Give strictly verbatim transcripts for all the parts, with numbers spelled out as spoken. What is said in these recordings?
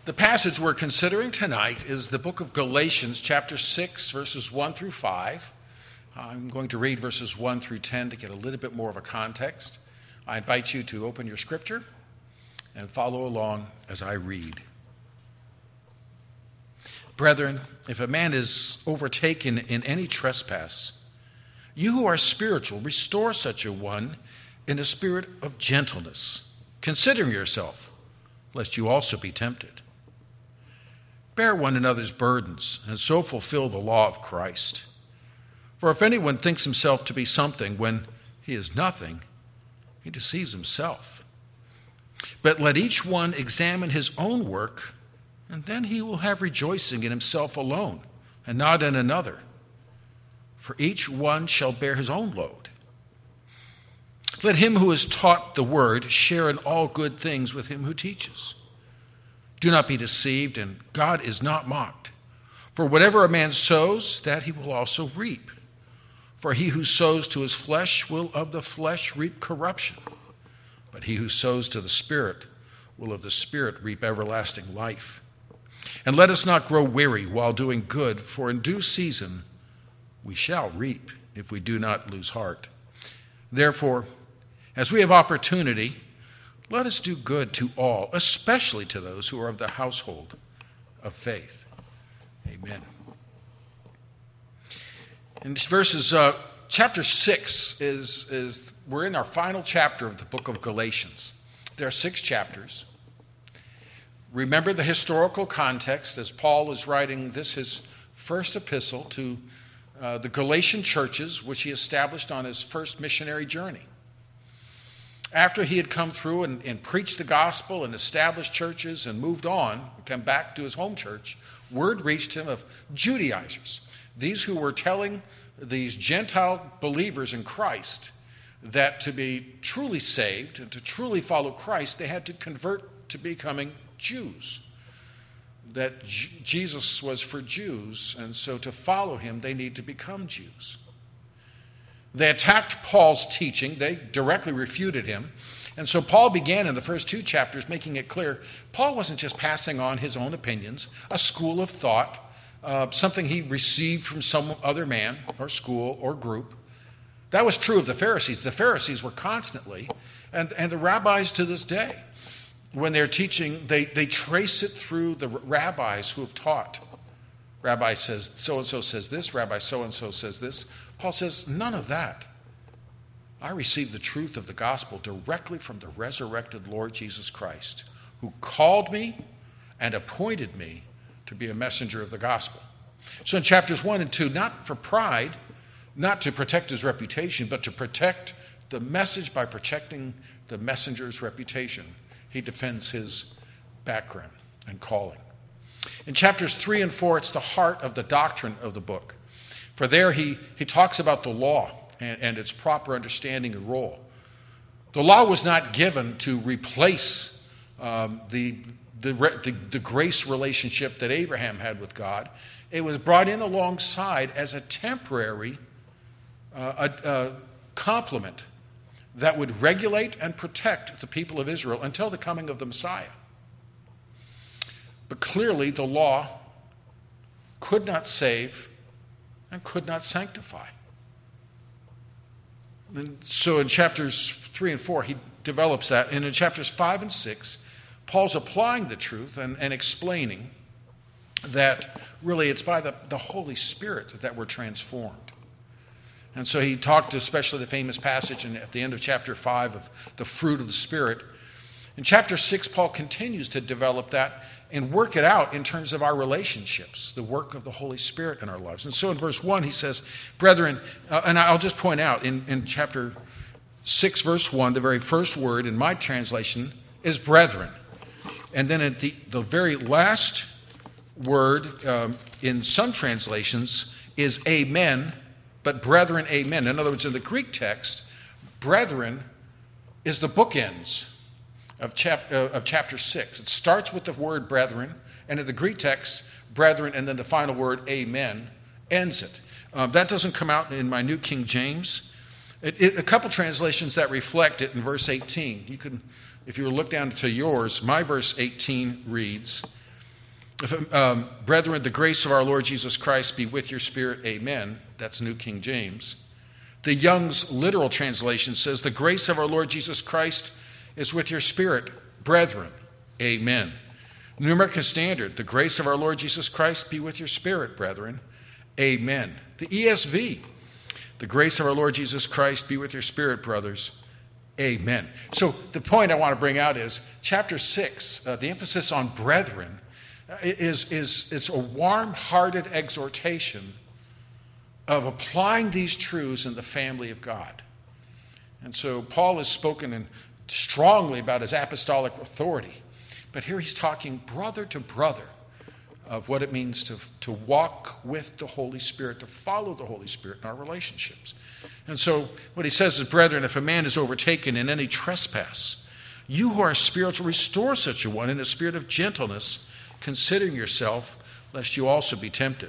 The passage we're considering tonight is the book of Galatians, chapter six, verses one through five. I'm going to read verses one through ten to get a little bit more of a context. I invite you to open your scripture and follow along as I read. Brethren, if a man is overtaken in any trespass, you who are spiritual, restore such a one in a spirit of gentleness, considering yourself, lest you also be tempted. Bear one another's burdens, and so fulfill the law of Christ. For if anyone thinks himself to be something when he is nothing, he deceives himself. But let each one examine his own work, and then he will have rejoicing in himself alone, and not in another. For each one shall bear his own load. Let him who is taught the word share in all good things with him who teaches. Do not be deceived, and God is not mocked. For whatever a man sows, that he will also reap. For he who sows to his flesh will of the flesh reap corruption. But he who sows to the Spirit will of the Spirit reap everlasting life. And let us not grow weary while doing good, for in due season we shall reap if we do not lose heart. Therefore, as we have opportunity, let us do good to all, especially to those who are of the household of faith. Amen. In verses, uh, chapter six is, is, we're in our final chapter of the book of Galatians. There are six chapters. Remember the historical context as Paul is writing this, his first epistle to uh, the Galatian churches, which he established on his first missionary journey. After he had come through and, and preached the gospel and established churches and moved on, come back to his home church, word reached him of Judaizers, these who were telling these Gentile believers in Christ that to be truly saved and to truly follow Christ, they had to convert to becoming Jews. That J- Jesus was for Jews, and so to follow him, they need to become Jews. They attacked Paul's teaching. They directly refuted him. And so Paul began in the first two chapters making it clear Paul wasn't just passing on his own opinions, a school of thought, uh, something he received from some other man or school or group. That was true of the Pharisees. The Pharisees were constantly, and, and the rabbis to this day, when they're teaching, they, they trace it through the rabbis who have taught. Rabbi says, so-and-so says this, Rabbi so-and-so says this. Paul says, none of that. I received the truth of the gospel directly from the resurrected Lord Jesus Christ, who called me and appointed me to be a messenger of the gospel. So in chapters one and two, not for pride, not to protect his reputation, but to protect the message by protecting the messenger's reputation, he defends his background and calling. In chapters three and four, it's the heart of the doctrine of the book. For there he, he talks about the law and, and its proper understanding and role. The law was not given to replace um, the, the, the, the grace relationship that Abraham had with God. It was brought in alongside as a temporary uh, a, a complement that would regulate and protect the people of Israel until the coming of the Messiah. But clearly the law could not save and could not sanctify. And so in chapters three and four, he develops that. And in chapters five and six, Paul's applying the truth and, and explaining that really it's by the, the Holy Spirit that we're transformed. And so he talked especially the famous passage in, at the end of chapter five of the fruit of the Spirit. In chapter six, Paul continues to develop that and work it out in terms of our relationships, the work of the Holy Spirit in our lives. And so in verse one, he says, brethren, uh, and I'll just point out in, in chapter six, verse one, the very first word in my translation is brethren. And then at the, the very last word um, in some translations is amen, but brethren, amen. In other words, in the Greek text, brethren is the bookends Of, chap, uh, of chapter six. It starts with the word brethren, and in the Greek text, brethren, and then the final word, amen, ends it. Uh, that doesn't come out in my New King James. It, it, a couple translations that reflect it in verse eighteen. You can, if you look down to yours, my verse eighteen reads, If, um, brethren, the grace of our Lord Jesus Christ be with your spirit, amen. That's New King James. The Young's literal translation says, the grace of our Lord Jesus Christ is with your spirit, brethren, amen. New American Standard, the grace of our Lord Jesus Christ be with your spirit, brethren, amen. The E S V, the grace of our Lord Jesus Christ be with your spirit, brothers, amen. So the point I want to bring out is chapter six, uh, the emphasis on brethren, uh, is, is it's a warm-hearted exhortation of applying these truths in the family of God. And so Paul has spoken in, strongly about his apostolic authority, but here he's talking brother to brother of what it means to, to walk with the Holy Spirit, to follow the Holy Spirit in our relationships. And so what he says is, brethren, if a man is overtaken in any trespass, you who are spiritual, restore such a one in a spirit of gentleness, considering yourself, lest you also be tempted.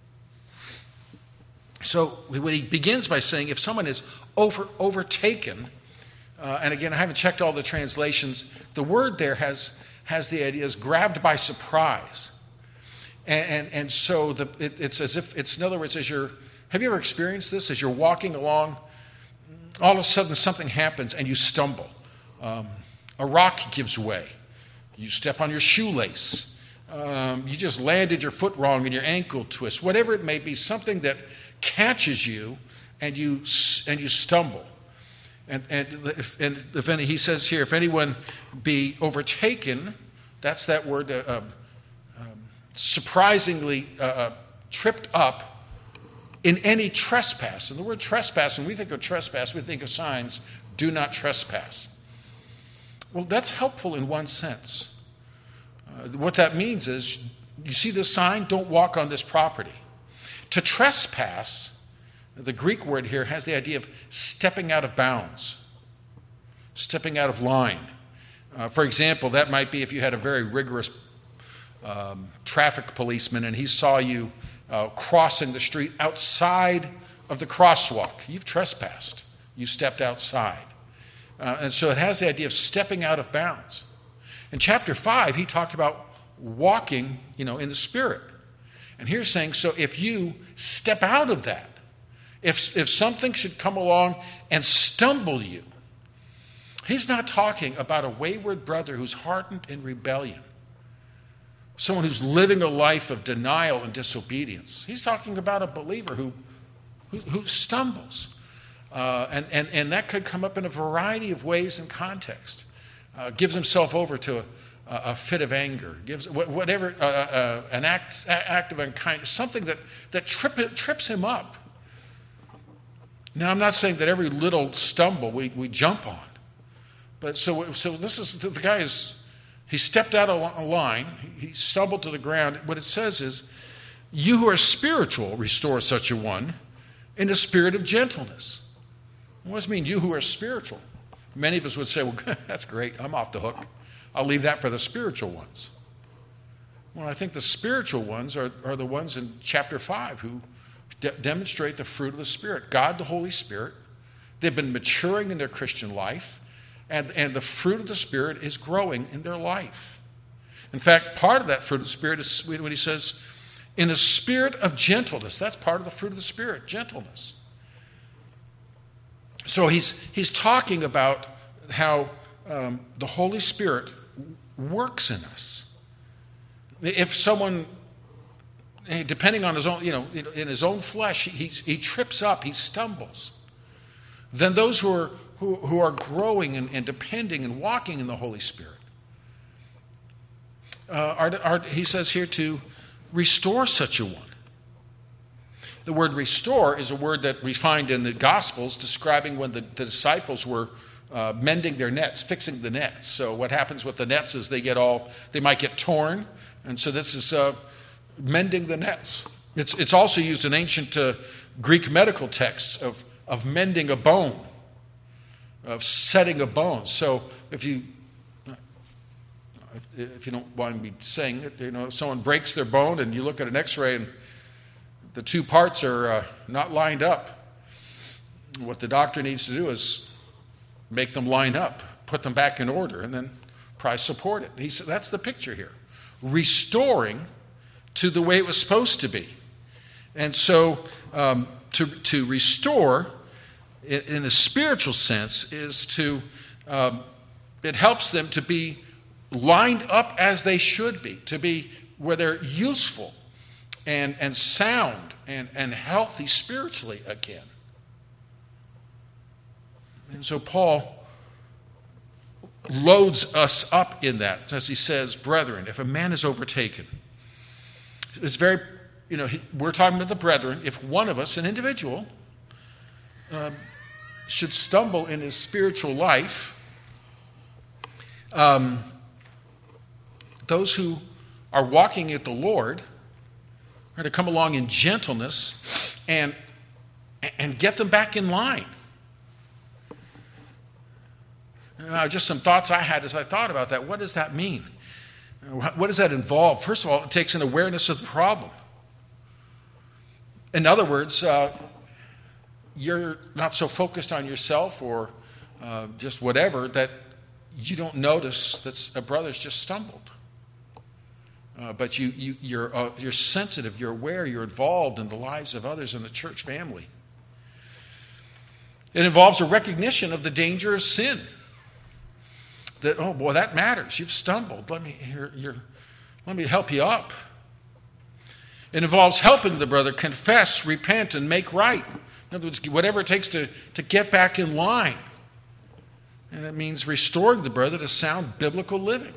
So what he begins by saying, if someone is over, overtaken, uh, and again, I haven't checked all the translations, the word there has, has the idea is grabbed by surprise. And, and, and so the, it, it's as if, it's in other words, as you're, have you ever experienced this? As you're walking along, all of a sudden something happens and you stumble. Um, a rock gives way. You step on your shoelace. Um, you just landed your foot wrong and your ankle twists. Whatever it may be, something that catches you and you and you stumble. And, and, if, and if any, he says here, if anyone be overtaken, that's that word, uh, uh, um, surprisingly uh, uh, tripped up in any trespass. And the word trespass, when we think of trespass, we think of signs, do not trespass. Well, that's helpful in one sense. Uh, what that means is, you see this sign, don't walk on this property. To trespass, the Greek word here has the idea of stepping out of bounds, stepping out of line. Uh, for example, that might be if you had a very rigorous um, traffic policeman and he saw you uh, crossing the street outside of the crosswalk. You've trespassed. You stepped outside. Uh, and so it has the idea of stepping out of bounds. In chapter five, he talked about walking, you know, in the Spirit. And here's saying, so if you step out of that, if, if something should come along and stumble you, he's not talking about a wayward brother who's hardened in rebellion, someone who's living a life of denial and disobedience. He's talking about a believer who, who, who stumbles. Uh, and, and, and that could come up in a variety of ways and context. Uh, gives himself over to a, a fit of anger, gives whatever, uh, uh, an act, act of unkindness, something that, that trip, trips him up. Now, I'm not saying that every little stumble we, we jump on. But so, so this is, the guy is, he stepped out of a line, he stumbled to the ground. What it says is, you who are spiritual, restore such a one in a spirit of gentleness. What does it mean, you who are spiritual? Many of us would say, well, that's great, I'm off the hook. I'll leave that for the spiritual ones. Well, I think the spiritual ones are, are the ones in chapter five who de- demonstrate the fruit of the Spirit. God, the Holy Spirit, they've been maturing in their Christian life, and, and the fruit of the Spirit is growing in their life. In fact, part of that fruit of the Spirit is when he says, in a spirit of gentleness. That's part of the fruit of the Spirit, gentleness. So he's, he's talking about how um, the Holy Spirit works in us. If someone, depending on his own, you know, in his own flesh, he, he trips up, he stumbles, then those who are, who, who are growing and, and depending and walking in the Holy Spirit, uh, are, are, he says here to restore such a one. The word restore is a word that we find in the Gospels describing when the, the disciples were uh, mending their nets, fixing the nets. So what happens with the nets is they get all, they might get torn. And so this is uh, mending the nets. It's, it's also used in ancient uh, Greek medical texts of, of mending a bone, of setting a bone. So if you, if, if you don't mind me saying it, you know, someone breaks their bone and you look at an x-ray and the two parts are uh, not lined up. What the doctor needs to do is make them line up, put them back in order, and then probably support it. He said that's the picture here. Restoring to the way it was supposed to be. And so um, to, to restore, in, in a spiritual sense, is to, um, it helps them to be lined up as they should be, to be where they're useful and, and sound and, and healthy spiritually again. And so Paul loads us up in that, as he says, brethren, if a man is overtaken, it's very, you know, we're talking about the brethren. If one of us, an individual, um, should stumble in his spiritual life, um, those who are walking at the Lord are to come along in gentleness and, and get them back in line. Uh, just some thoughts I had as I thought about that. What does that mean? What does that involve? First of all, it takes an awareness of the problem. In other words, uh, you're not so focused on yourself or uh, just whatever that you don't notice that a brother's just stumbled. Uh, but you, you, you're, uh, you're sensitive, you're aware, you're involved in the lives of others in the church family. It involves a recognition of the danger of sin. That, oh boy, that matters. You've stumbled. Let me, you're, you're, let me help you up. It involves helping the brother confess, repent, and make right. In other words, whatever it takes to, to get back in line. And it means restoring the brother to sound biblical living.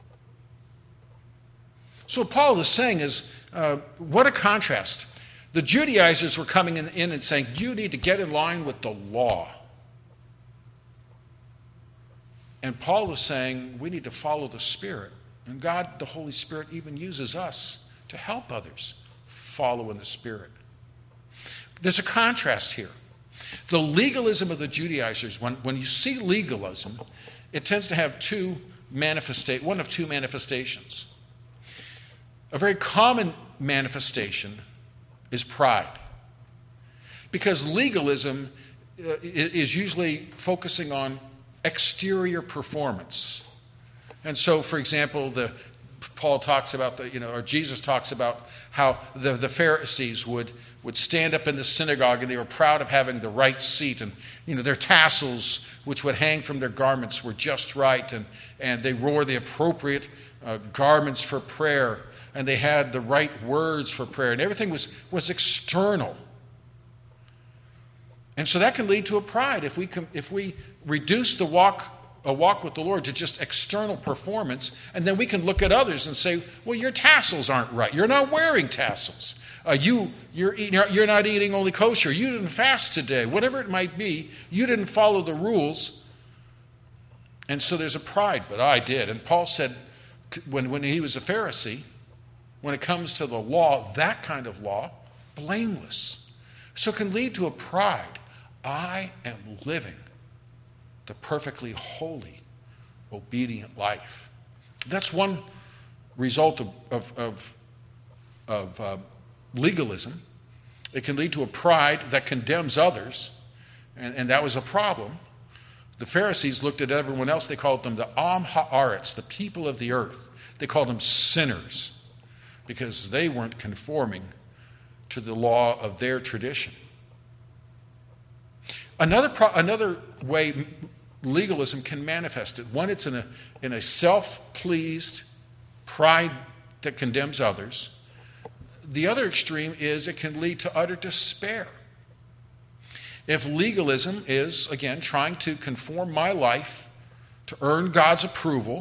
So what Paul is saying is, uh, what a contrast. The Judaizers were coming in, in and saying, you need to get in line with the law. And Paul is saying, we need to follow the Spirit. And God, the Holy Spirit, even uses us to help others follow in the Spirit. There's a contrast here. The legalism of the Judaizers, when, when you see legalism, it tends to have two manifesta- one of two manifestations. A very common manifestation is pride. Because legalism uh, is usually focusing on exterior performance. And so, for example, the Paul talks about, the, you know, or Jesus talks about how the, the Pharisees would, would stand up in the synagogue and they were proud of having the right seat, and you know their tassels, which would hang from their garments, were just right, and, and they wore the appropriate uh, garments for prayer, and they had the right words for prayer, and everything was, was external. And so that can lead to a pride if we com- if we reduce the walk a walk with the Lord to just external performance, and then we can look at others and say, well, your tassels aren't right. You're not wearing tassels. Uh, you, you're, eating, you're not eating only kosher. You didn't fast today. Whatever it might be, you didn't follow the rules. And so there's a pride, but I did. And Paul said when, when he was a Pharisee, when it comes to the law, that kind of law, blameless. So it can lead to a pride. I am living the perfectly holy, obedient life. That's one result of, of, of, of uh, legalism. It can lead to a pride that condemns others, and, and that was a problem. The Pharisees looked at everyone else. They called them the Am Haaretz, the people of the earth. They called them sinners because they weren't conforming to the law of their tradition. Another, pro- another way legalism can manifest it. One, it's in a, in a self-pleased pride that condemns others. The other extreme is it can lead to utter despair. If legalism is, again, trying to conform my life to earn God's approval,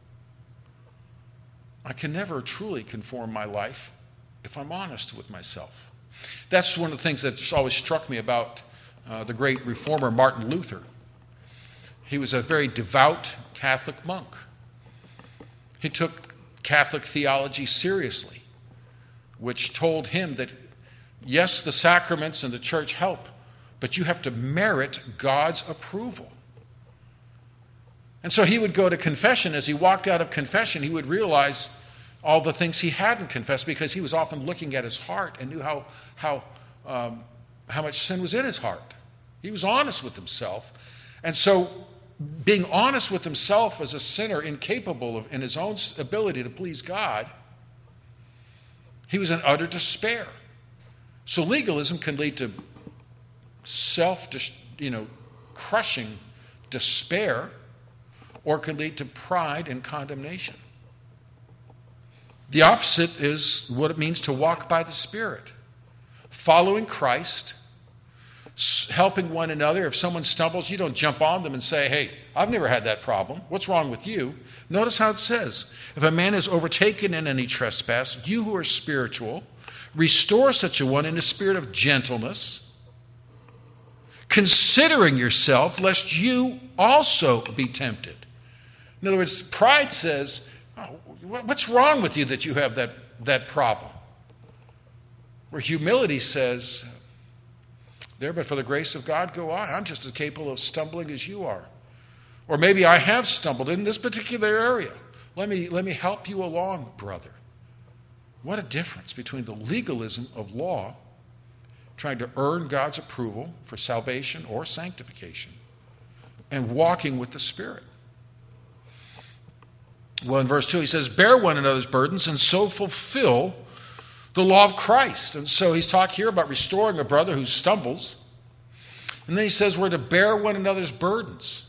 I can never truly conform my life if I'm honest with myself. That's one of the things that's always struck me about uh, the great reformer Martin Luther. He was a very devout Catholic monk. He took Catholic theology seriously, which told him that, yes, the sacraments and the church help, but you have to merit God's approval. And so he would go to confession. As he walked out of confession, he would realize all the things he hadn't confessed, because he was often looking at his heart and knew how, how, um, how much sin was in his heart. He was honest with himself. And so being honest with himself as a sinner, incapable of in his own ability to please God, He was in utter despair. So legalism can lead to self, you know, crushing despair, or can lead to pride and condemnation. The opposite is what it means to walk by the Spirit. Following Christ, helping one another. If someone stumbles, you don't jump on them and say, hey, I've never had that problem. What's wrong with you? Notice how it says, if a man is overtaken in any trespass, you who are spiritual, restore such a one in a spirit of gentleness, considering yourself, lest you also be tempted. In other words, pride says, oh, what's wrong with you that you have that, that problem? Where humility says, there, but for the grace of God go I. I'm just as capable of stumbling as you are. Or maybe I have stumbled in this particular area. Let me, let me help you along, brother. What a difference between the legalism of law, trying to earn God's approval for salvation or sanctification, and walking with the Spirit. Well, in verse two, he says, bear one another's burdens and so fulfill the law of Christ. And so he's talking here about restoring a brother who stumbles. And then he says we're to bear one another's burdens.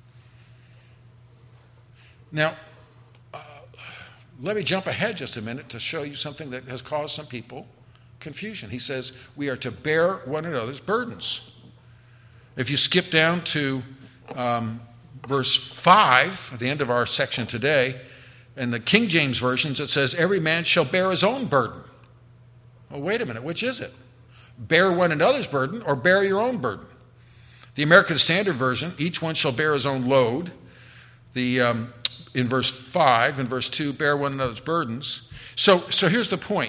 Now, uh, let me jump ahead just a minute to show you something that has caused some people confusion. He says we are to bear one another's burdens. If you skip down to um, verse five, at the end of our section today, in the King James versions, it says, every man shall bear his own burden. Well, wait a minute, which is it? Bear one another's burden or bear your own burden? The American Standard Version, each one shall bear his own load. The um, in verse five, in verse two, bear one another's burdens. So, so here's the point.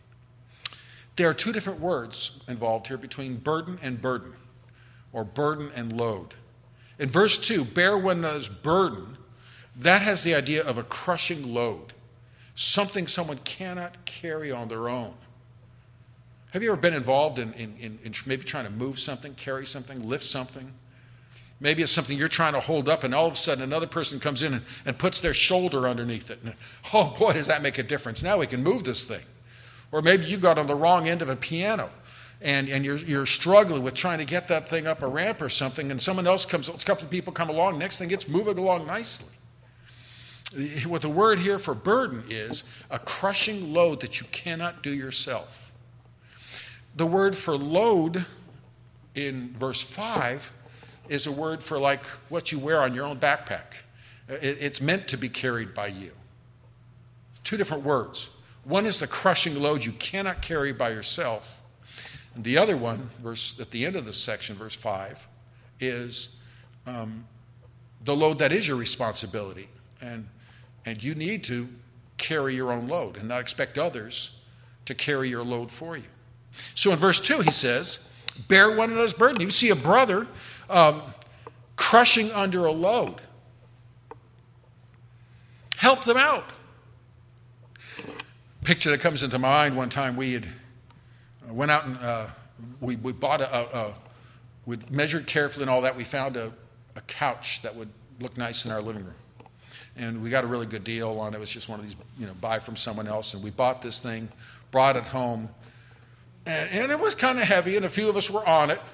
There are two different words involved here between burden and burden, or burden and load. In verse two, bear one another's burden, that has the idea of a crushing load, something someone cannot carry on their own. Have you ever been involved in, in, in, in maybe trying to move something, carry something, lift something? Maybe it's something you're trying to hold up, and all of a sudden another person comes in and, and puts their shoulder underneath it. And, oh, boy, does that make a difference. Now we can move this thing. Or maybe you got on the wrong end of a piano, and, and you're, you're struggling with trying to get that thing up a ramp or something, and someone else comes, a couple of people come along, next thing it's moving along nicely. What the word here for burden is a crushing load that you cannot do yourself. The word for load in verse five is a word for like what you wear on your own backpack. It's meant to be carried by you. Two different words. One is the crushing load you cannot carry by yourself. And the other one, verse at the end of this section, verse five, is um, the load that is your responsibility. And, and you need to carry your own load and not expect others to carry your load for you. So in verse two, he says, bear one another's burden. You see a brother um, crushing under a load. Help them out. Picture that comes into my mind, one time we had uh, went out and uh, we, we bought a, a, a, we measured carefully and all that. We found a, a couch that would look nice in our living room. And we got a really good deal on it. It was just one of these, you know, buy from someone else. And we bought this thing, brought it home. And, and it was kind of heavy, and a few of us were on it.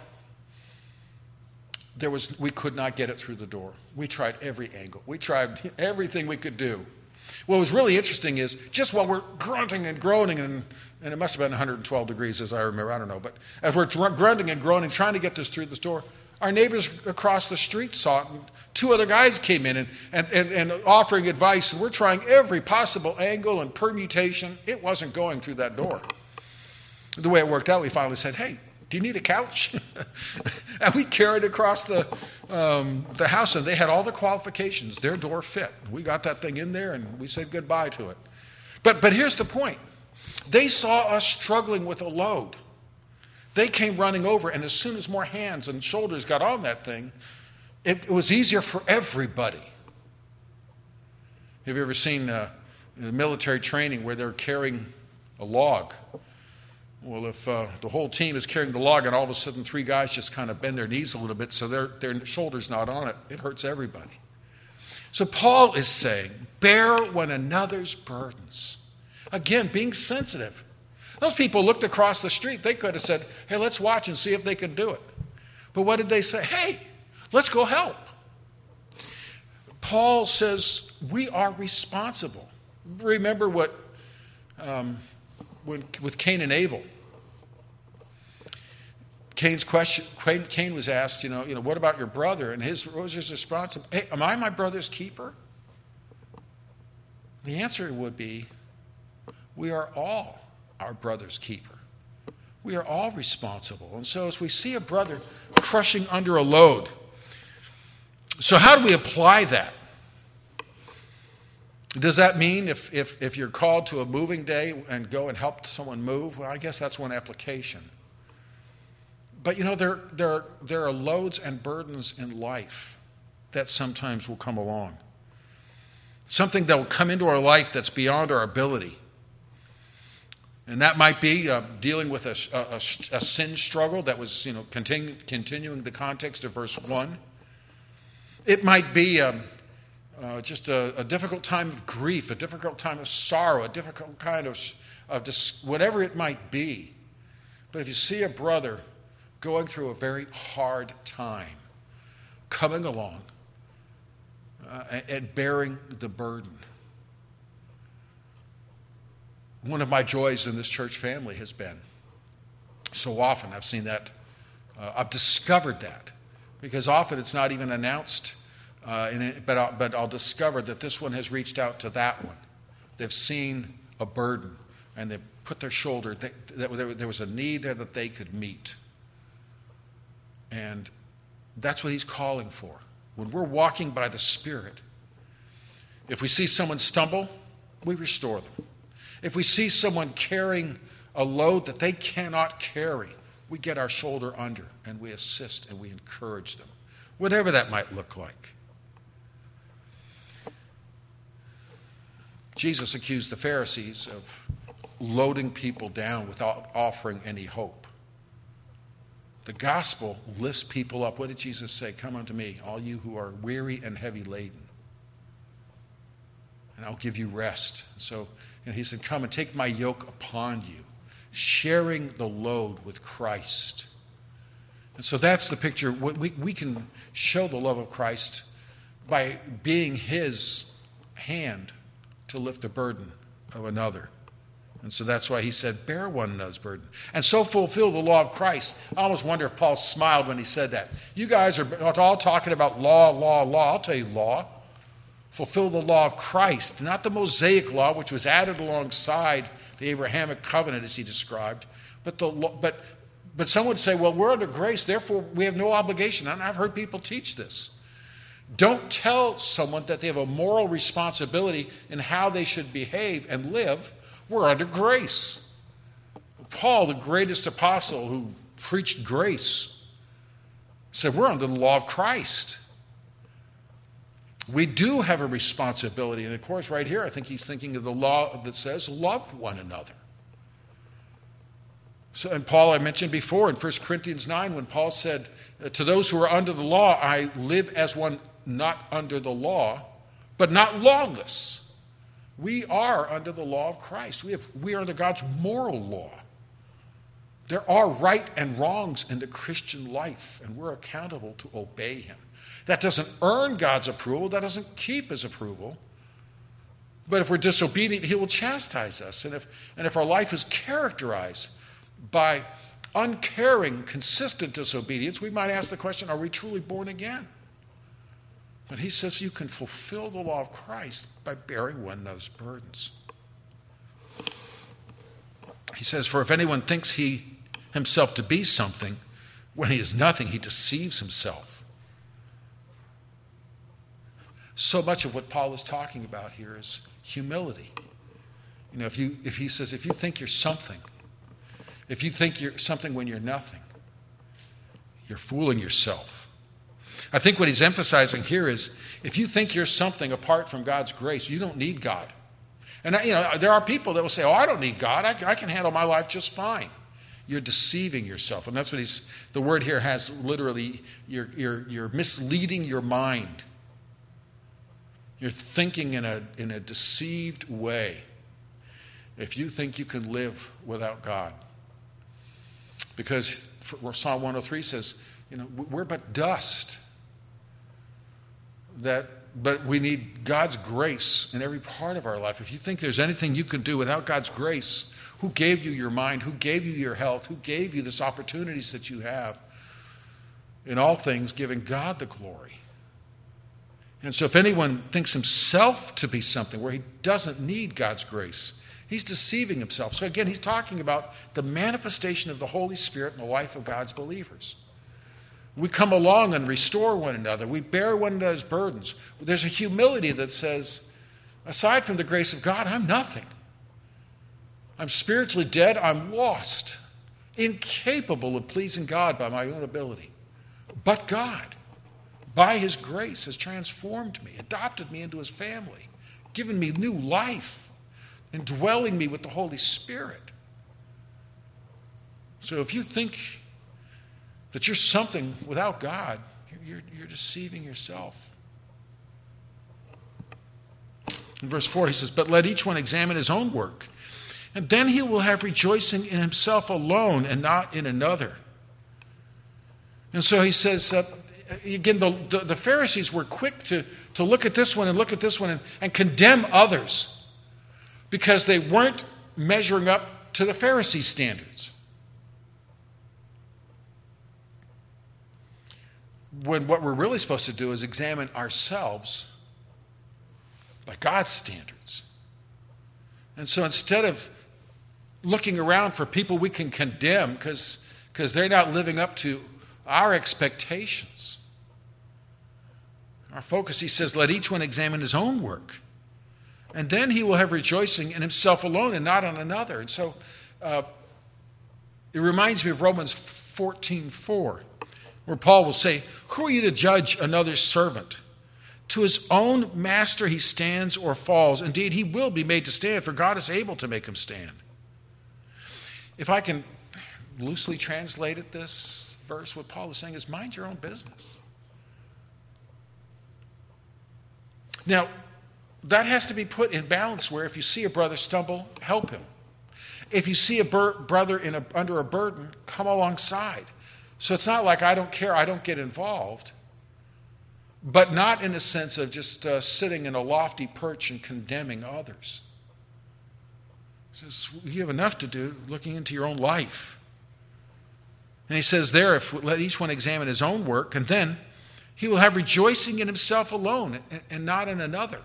There was, we could not get it through the door. We tried every angle. We tried everything we could do. What was really interesting is just while we're grunting and groaning, and, and it must have been one hundred twelve degrees as I remember, I don't know, but as we're grunting and groaning, trying to get this through this door, our neighbors across the street saw it, and two other guys came in and, and, and, and offering advice, and we're trying every possible angle and permutation. It wasn't going through that door. The way it worked out, we finally said, hey, do you need a couch? And we carried it across the, um, the house, and they had all the qualifications. Their door fit. We got that thing in there, and we said goodbye to it. But, but here's the point. They saw us struggling with a load. They came running over, and as soon as more hands and shoulders got on that thing, it, it was easier for everybody. Have you ever seen uh, military training where they're carrying a log? Well, if uh, the whole team is carrying the log and all of a sudden three guys just kind of bend their knees a little bit so their, their shoulder's not on it, it hurts everybody. So Paul is saying, bear one another's burdens. Again, being sensitive. Those people looked across the street. They could have said, hey, let's watch and see if they can do it. But what did they say? Hey, let's go help. Paul says we are responsible. Remember what um, when, with Cain and Abel. Cain's question, Cain, Cain was asked, you know, you know, what about your brother? And his, what was his response? Hey, am I my brother's keeper? The answer would be, we are all our brother's keeper. We are all responsible. And so as we see a brother crushing under a load, so how do we apply that? Does that mean if, if, if you're called to a moving day and go and help someone move? Well, I guess that's one application. But you know, there, there, there are loads and burdens in life that sometimes will come along. Something that will come into our life that's beyond our ability. And that might be uh, dealing with a, a, a sin struggle that was, you know, continue, continuing the context of verse one. It might be um, uh, just a, a difficult time of grief, a difficult time of sorrow, a difficult kind of, of dis- whatever it might be. But if you see a brother going through a very hard time, coming along uh, and bearing the burden. One of my joys in this church family has been, so often I've seen that, uh, I've discovered that, because often it's not even announced, uh, in it, but, I'll, but I'll discover that this one has reached out to that one. They've seen a burden, and they've put their shoulder, they, there, there was a need there that they could meet. And that's what he's calling for. When we're walking by the Spirit, if we see someone stumble, we restore them. If we see someone carrying a load that they cannot carry, we get our shoulder under and we assist and we encourage them, whatever that might look like. Jesus accused the Pharisees of loading people down without offering any hope. The gospel lifts people up. What did Jesus say? Come unto me, all you who are weary and heavy laden, and I'll give you rest. And so and he said, come and take my yoke upon you, sharing the load with Christ. And so that's the picture. We, we can show the love of Christ by being his hand to lift the burden of another. And so that's why he said, bear one another's burden. And so fulfill the law of Christ. I almost wonder if Paul smiled when he said that. You guys are all talking about law, law, law. I'll tell you law. Fulfill the law of Christ, not the Mosaic law, which was added alongside the Abrahamic covenant, as he described. But the but but some would say, well, we're under grace, therefore we have no obligation. And I've heard people teach this. Don't tell someone that they have a moral responsibility in how they should behave and live. We're under grace. Paul, the greatest apostle who preached grace, said we're under the law of Christ. We do have a responsibility. And of course, right here, I think he's thinking of the law that says love one another. So, and Paul, I mentioned before in First Corinthians nine, when Paul said, to those who are under the law, I live as one not under the law, but not lawless. We are under the law of Christ. We, have, we are under God's moral law. There are right and wrongs in the Christian life, and we're accountable to obey him. That doesn't earn God's approval. That doesn't keep his approval. But if we're disobedient, he will chastise us. And if, and if our life is characterized by uncaring, consistent disobedience, we might ask the question, are we truly born again? But he says you can fulfill the law of Christ by bearing one another's burdens. He says, for if anyone thinks he himself to be something, when he is nothing, he deceives himself. So much of what Paul is talking about here is humility. You know, if you if he says, if you think you're something, if you think you're something when you're nothing, you're fooling yourself. I think what he's emphasizing here is, if you think you're something apart from God's grace, you don't need God. And you know, there are people that will say, oh, I don't need God. I, I can handle my life just fine. You're deceiving yourself. And that's what he's, the word here has literally, you're, you're, you're misleading your mind. You're thinking in a, in a deceived way. if you think you can live without God. Because Psalm one oh three says, you know, we're but dust. That, but we need God's grace in every part of our life. If you think there's anything you can do without God's grace, who gave you your mind, who gave you your health, who gave you these opportunities that you have, in all things giving God the glory. And so if anyone thinks himself to be something where he doesn't need God's grace, he's deceiving himself. So again, he's talking about the manifestation of the Holy Spirit in the life of God's believers. We come along and restore one another. We bear one another's burdens. There's a humility that says, aside from the grace of God, I'm nothing. I'm spiritually dead. I'm lost, incapable of pleasing God by my own ability. But God, by his grace, has transformed me, adopted me into his family, given me new life, indwelling me with the Holy Spirit. So if you think that you're something without God, you're, you're deceiving yourself. In verse four, he says, but let each one examine his own work, and then he will have rejoicing in himself alone and not in another. And so he says, uh, again, the, the, the Pharisees were quick to, to look at this one and look at this one and, and condemn others because they weren't measuring up to the Pharisee standards. When what we're really supposed to do is examine ourselves by God's standards. And so instead of looking around for people we can condemn because because they're not living up to our expectations, our focus, he says, let each one examine his own work. And then he will have rejoicing in himself alone and not on another. And so uh, it reminds me of Romans fourteen four. Where Paul will say, who are you to judge another's servant? To his own master he stands or falls. Indeed, he will be made to stand, for God is able to make him stand. If I can loosely translate it, this verse, what Paul is saying is, mind your own business. Now, that has to be put in balance where if you see a brother stumble, help him. If you see a bur- brother in a, under a burden, come alongside. So it's not like I don't care, I don't get involved, but not in the sense of just uh, sitting in a lofty perch and condemning others. He says, you have enough to do looking into your own life. And he says there, if let each one examine his own work, and then he will have rejoicing in himself alone and, and not in another.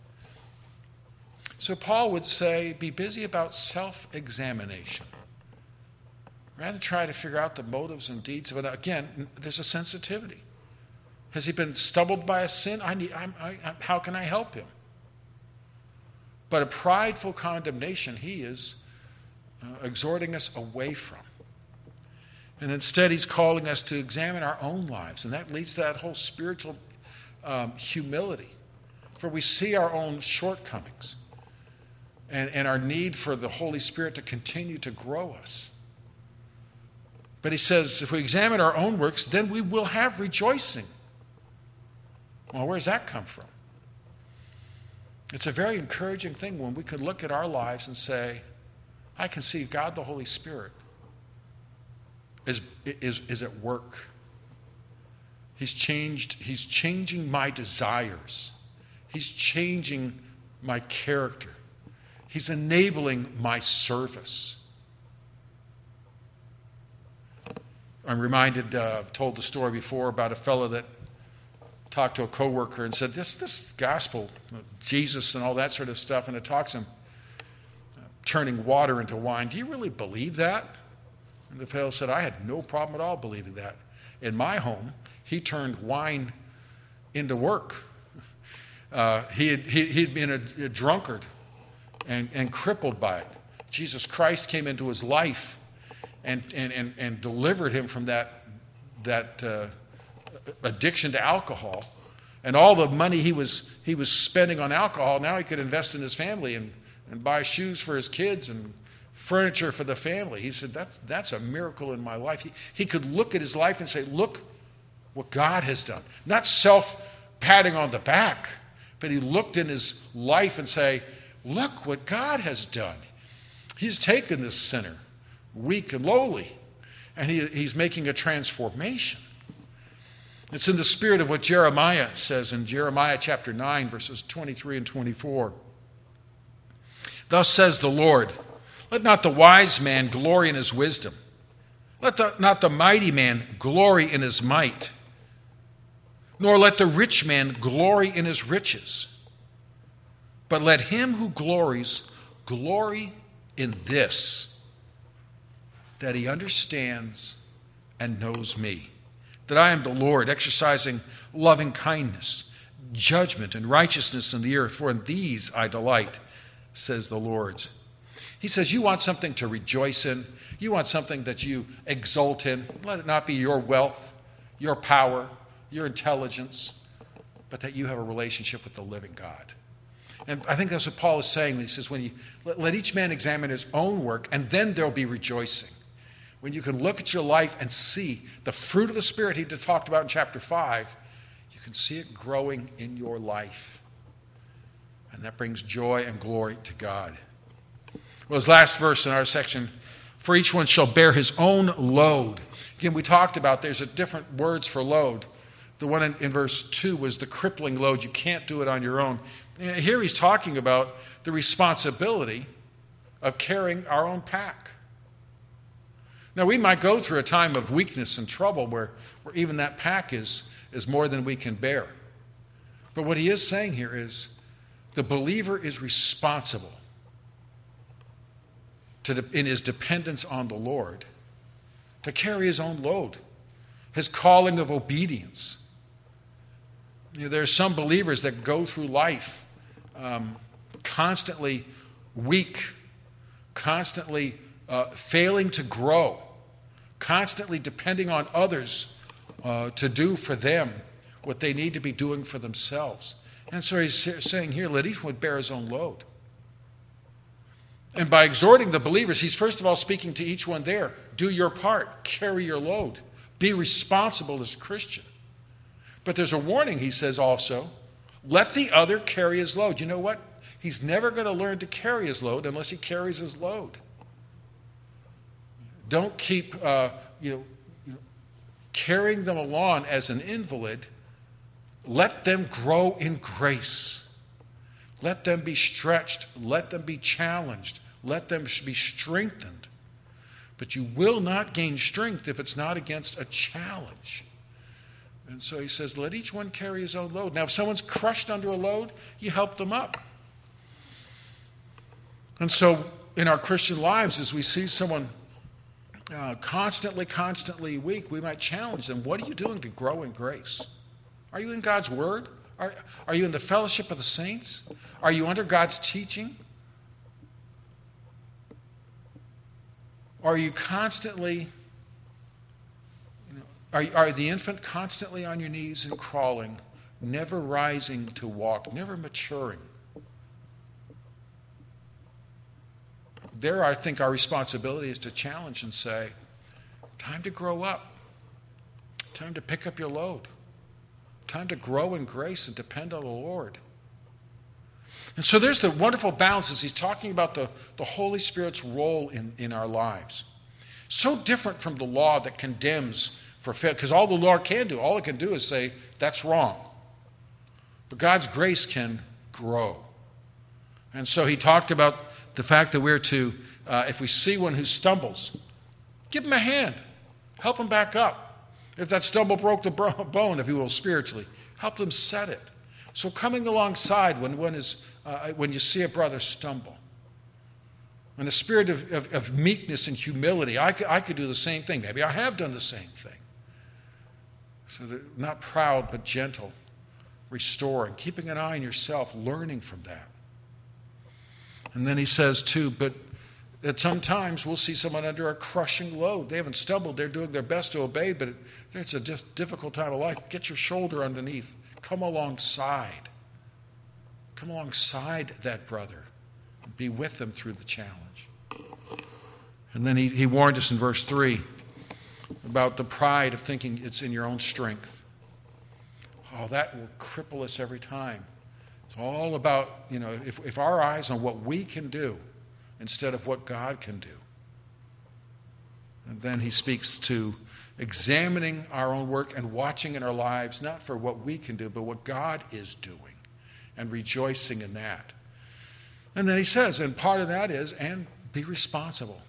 So Paul would say, be busy about self-examination. Rather try to figure out the motives and deeds of it. Again, there's a sensitivity. Has he been stumbled by a sin? I need, I'm, I, I, how can I help him? But a prideful condemnation, he is uh, exhorting us away from. And instead, he's calling us to examine our own lives. And that leads to that whole spiritual um, humility. For we see our own shortcomings and, and our need for the Holy Spirit to continue to grow us. But he says, if we examine our own works, then we will have rejoicing. Well, where does that come from? It's a very encouraging thing when we can look at our lives and say, I can see God the Holy Spirit is, is, is at work. He's changed, he's changing my desires. He's changing my character. He's enabling my service. I'm reminded, uh, I've told the story before about a fellow that talked to a coworker and said, this this gospel, Jesus and all that sort of stuff, and it talks him uh, turning water into wine. Do you really believe that? And the fellow said, I had no problem at all believing that. In my home, he turned wine into work. Uh, he had, he, he'd been a, a drunkard and, and crippled by it. Jesus Christ came into his life And, and, and, and delivered him from that, that uh, addiction to alcohol. And all the money he was he was spending on alcohol, now he could invest in his family and, and buy shoes for his kids and furniture for the family. He said, that's, that's a miracle in my life. He, he could look at his life and say, look what God has done. Not self-patting on the back, but he looked in his life and say, look what God has done. He's taken this sinner, weak and lowly, and he, he's making a transformation. It's in the spirit of what Jeremiah says in Jeremiah chapter nine, verses twenty-three and twenty-four. Thus says the Lord, let not the wise man glory in his wisdom. Let the, not the mighty man glory in his might. Nor let the rich man glory in his riches. But let him who glories glory in this, that he understands and knows me, that I am the Lord, exercising loving kindness, judgment, and righteousness in the earth, for in these I delight, says the Lord. He says, you want something to rejoice in, you want something that you exult in. Let it not be your wealth, your power, your intelligence, but that you have a relationship with the living God. And I think that's what Paul is saying when he says, when you let, let each man examine his own work, and then there'll be rejoicing. When you can look at your life and see the fruit of the Spirit he talked about in chapter five, you can see it growing in your life. And that brings joy and glory to God. Well, his last verse in our section, for each one shall bear his own load. Again, we talked about there's a different words for load. The one in, in verse two was the crippling load. You can't do it on your own. Here he's talking about the responsibility of carrying our own pack. Now, we might go through a time of weakness and trouble where, where even that pack is, is more than we can bear. But what he is saying here is the believer is responsible to de- in his dependence on the Lord to carry his own load, his calling of obedience. You know, there are some believers that go through life um, constantly weak, constantly uh, failing to grow, constantly depending on others uh, to do for them what they need to be doing for themselves. And so he's saying here, let each one bear his own load. And by exhorting the believers, he's first of all speaking to each one there. Do your part. Carry your load. Be responsible as a Christian. But there's a warning, he says also. Let the other carry his load. You know what? He's never going to learn to carry his load unless he carries his load. Don't keep uh, you know, you know, carrying them along as an invalid. Let them grow in grace. Let them be stretched. Let them be challenged. Let them be strengthened. But you will not gain strength if it's not against a challenge. And so he says, let each one carry his own load. Now, if someone's crushed under a load, you help them up. And so in our Christian lives, as we see someone uh, constantly, constantly weak, we might challenge them. What are you doing to grow in grace? Are you in God's Word? Are, are you in the fellowship of the saints? Are you under God's teaching? Are you constantly, you know, are, are the infant constantly on your knees and crawling, never rising to walk, never maturing? There, I think our responsibility is to challenge and say, time to grow up. Time to pick up your load. Time to grow in grace and depend on the Lord. And so there's the wonderful balance as he's talking about the, the Holy Spirit's role in, in our lives. So different from the law that condemns for failure, because all the law can do, all it can do is say, that's wrong. But God's grace can grow. And so he talked about the fact that we're to, uh, if we see one who stumbles, give him a hand. Help him back up. If that stumble broke the bone, if you will, spiritually, help them set it. So coming alongside when one is, uh, when you see a brother stumble, in a spirit of, of, of meekness and humility, I could, I could do the same thing. Maybe I have done the same thing. So that not proud but gentle, restoring, keeping an eye on yourself, learning from that. And then he says too, but that sometimes we'll see someone under a crushing load. They haven't stumbled. They're doing their best to obey, but it's a difficult time of life. Get your shoulder underneath. Come alongside. Come alongside that brother. Be with them through the challenge. And then he, he warned us in verse three about the pride of thinking it's in your own strength. Oh, that will cripple us every time. It's all about, you know, if, if our eyes on what we can do instead of what God can do. And then he speaks to examining our own work and watching in our lives, not for what we can do, but what God is doing, and rejoicing in that. And then he says, and part of that is, and be responsible.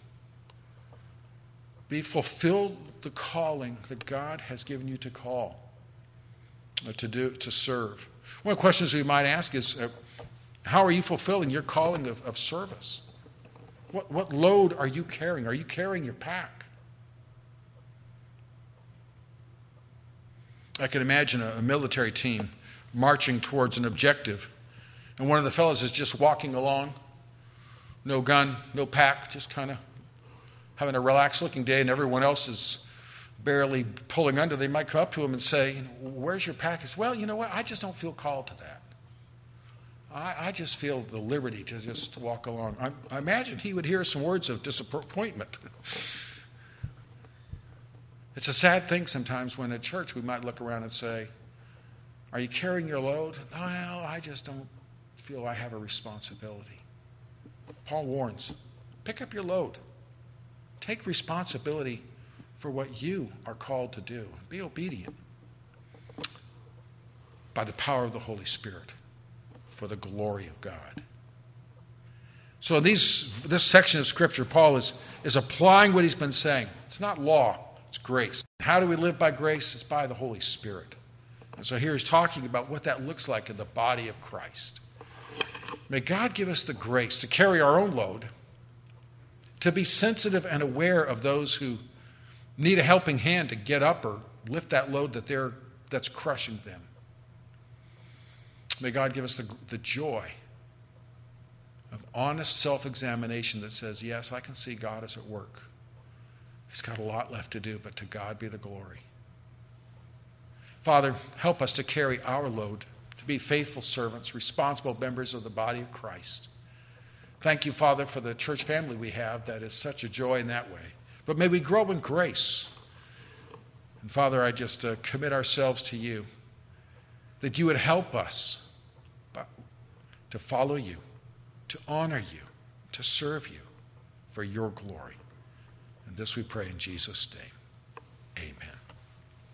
Be fulfilled the calling that God has given you to call, uh, to do, to serve. One of the questions we might ask is, uh, how are you fulfilling your calling of, of service? What, what load are you carrying? Are you carrying your pack? I can imagine a, a military team marching towards an objective, and one of the fellows is just walking along, no gun, no pack, just kind of having a relaxed-looking day, and everyone else is barely pulling under. They might come up to him and say, where's your pack? He says, well, you know what? I just don't feel called to that. I, I just feel the liberty to just walk along. I, I imagine he would hear some words of disappointment. It's a sad thing sometimes when at church we might look around and say, are you carrying your load? Well, I just don't feel I have a responsibility. Paul warns, pick up your load. Take responsibility for what you are called to do. Be obedient by the power of the Holy Spirit for the glory of God. So in these, this section of Scripture, Paul is, is applying what he's been saying. It's not law, it's grace. How do we live by grace? It's by the Holy Spirit. And so here he's talking about what that looks like in the body of Christ. May God give us the grace to carry our own load, to be sensitive and aware of those who need a helping hand to get up or lift that load that they're, that's crushing them. May God give us the, the joy of honest self-examination that says, yes, I can see God is at work. He's got a lot left to do, but to God be the glory. Father, help us to carry our load, to be faithful servants, responsible members of the body of Christ. Thank you, Father, for the church family we have that is such a joy in that way. But may we grow in grace. And Father, I just uh, commit ourselves to you, that you would help us to follow you, to honor you, to serve you for your glory. And this we pray in Jesus' name. Amen.